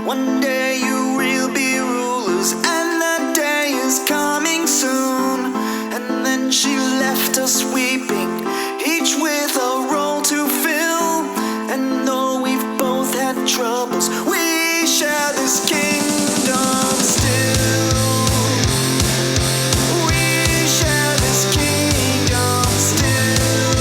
One day you will be rulers, and that day is coming soon. And then she left us weeping, each with a role to fill. And though we've both had troubles, we share this kingdom still. We share this kingdom still.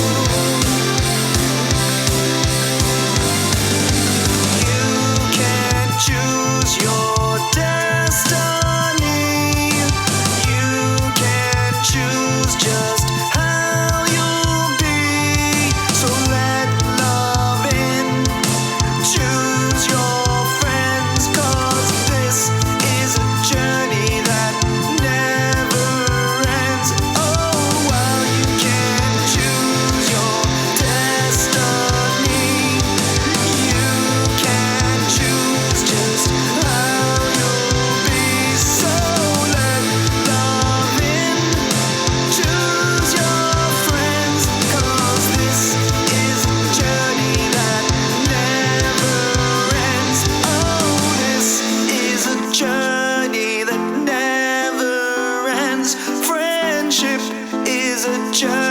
You can't choose your destiny. You can't choose just how you'll be. So let love in. Choose your friends, 'cause this is a journey that never ends. Oh, while you can't choose your destiny, you can't choose just how you'll be. So let love in. Choose your friends, 'cause this is a journey that never ends. Oh, this is a journey that never ends. Friendship is a journey